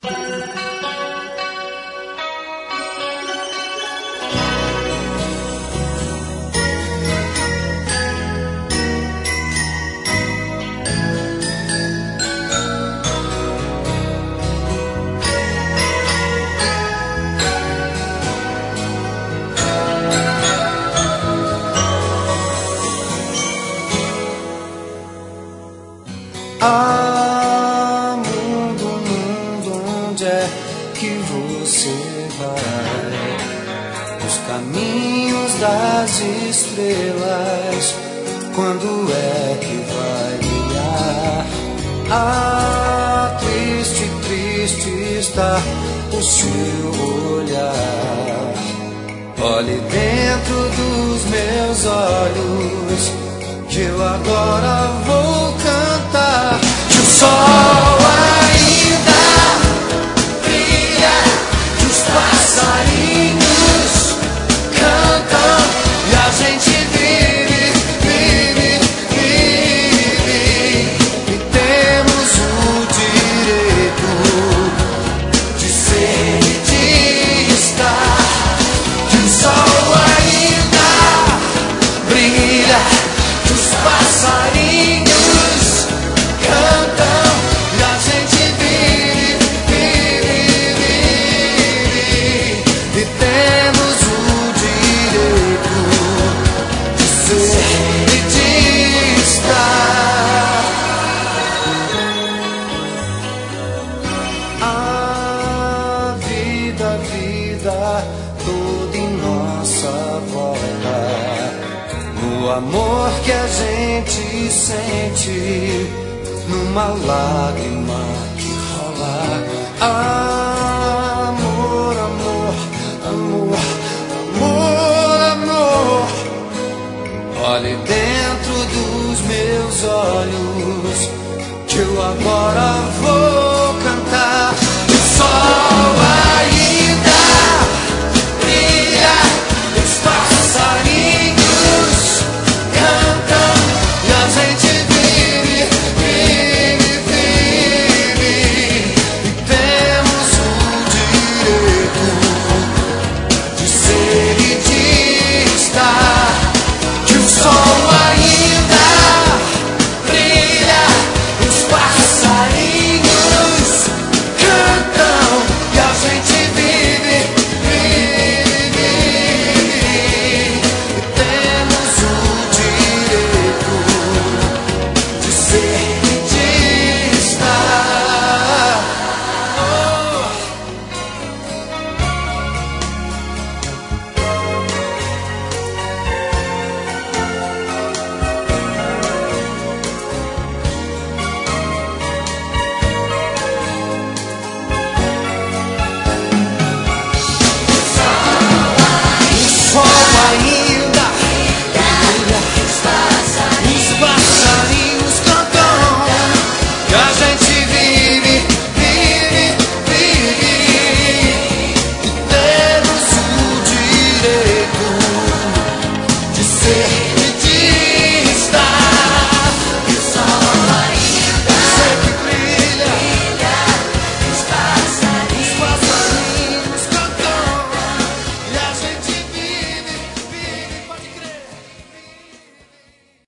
Ah, mundo, mundo, onde é que você vai? Os caminhos das estrelas, quando é que vai brilhar? Ah, triste, triste está o seu olhar. Olhe dentro dos meus olhos, que eu agora vou cantar. Que o sol ainda brilha, que os passarinhos cantam e a gente vive, vive, vive. E temos o direito de ser e de estar. Que o sol ainda brilha, que os passarinhos cantam e a gente vive, vive, vive. E temos o direito de ser e de estar. A vida, vida toda em nossa volta, no amor que a gente sente, numa lágrima que rola. Amor, amor, amor, amor, amor. Olhe dentro dos meus olhos, que eu agora